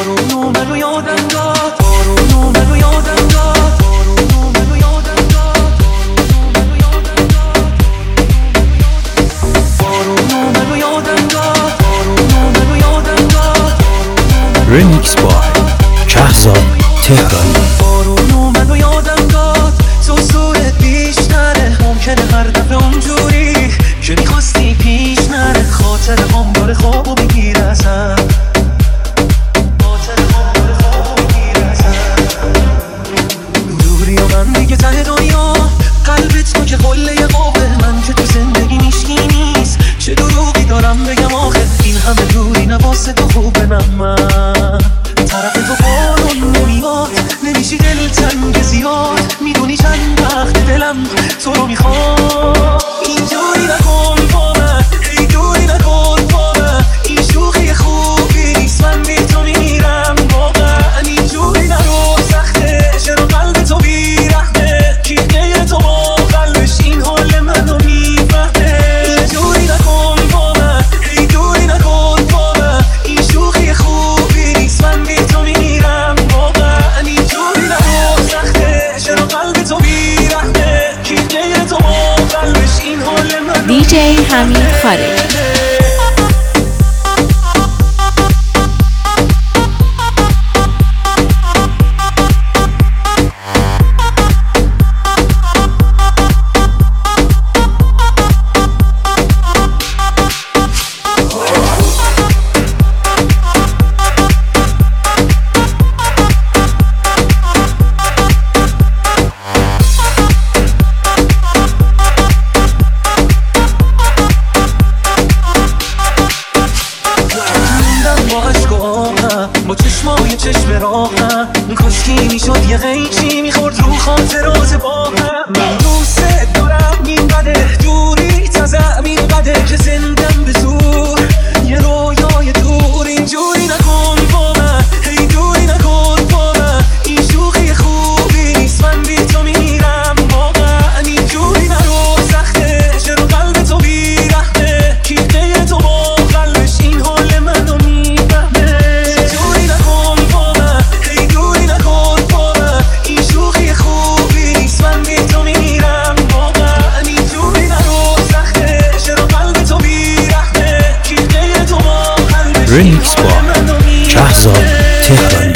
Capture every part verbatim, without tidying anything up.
بارون اومد و یادم داد، بارون اومد و یادم داد، بارون اومد و یادم داد، بارون اومد و یادم داد، بارون اومد و یادم داد. رمیکس بای کهزاد تهرانی. بارون اومد و یادم داد تو صورت بیشتره، ممکنه هر دفعه اونجوری که میخواستی پیش نره. خاطر هم داره خوابو بگیر ازم، خاطر هم داره خوابو بگیر ازم. دوری و من دیگه ته دنیا، قلبت تو که قله قوه، من که تو زندگی نیشکی نیست. چه دروغی دارم بگم آخه، این همه دوری نواسه تو خوبه. من طرف تو بارون نمیاد، نمیشی دل تنگ زیاد. میدونی چند وقت دلم تو رو میخواد. اینجوری نکن با من، ای دوری نکن با من. این شوخی خوبی نیست، من بی تو میمیرم واقعا. اینجوری نرو سخته، چرا قلب تو بیرحمه. کی غیر تو با قلبش این حال منو میفهمه. اینجوری نکن با من، ای دوری نکن با من. این شوخی خوبی نیست، من بی تو میمیرم واقعا. اینجوری نرو سخته، چرا قلب تو بیرحمه. کی غیر تو با قلبش این حال منو. دیجی حمید خارجی. با چشمای چشم راهم، کاشکی میشد یه غیچی میخورد رو خاطرات با هم. من دوست دارم این بده، دوری تازم این بده که زندم به زور یه رویای دور. اینجوری نکن با من، هی دوری نکن با من. این شوخی خوبی نیست، من بی تو میرم واقعا. اینجوری نرو سخته، چرا قلب تو بیرحمه. کی غیر تو با قلبش این حال منو میفهمه. رمیکس با کهزاد تهرانی.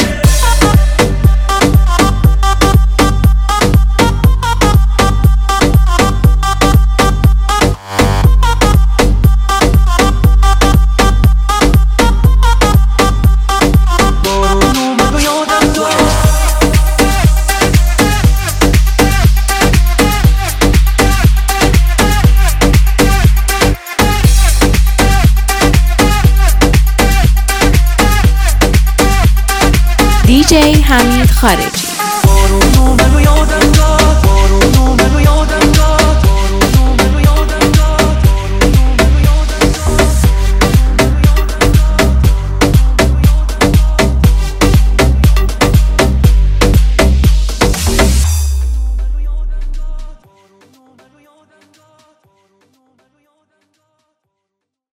دیجی حمید خارجی. بارون اومد و یادم داد.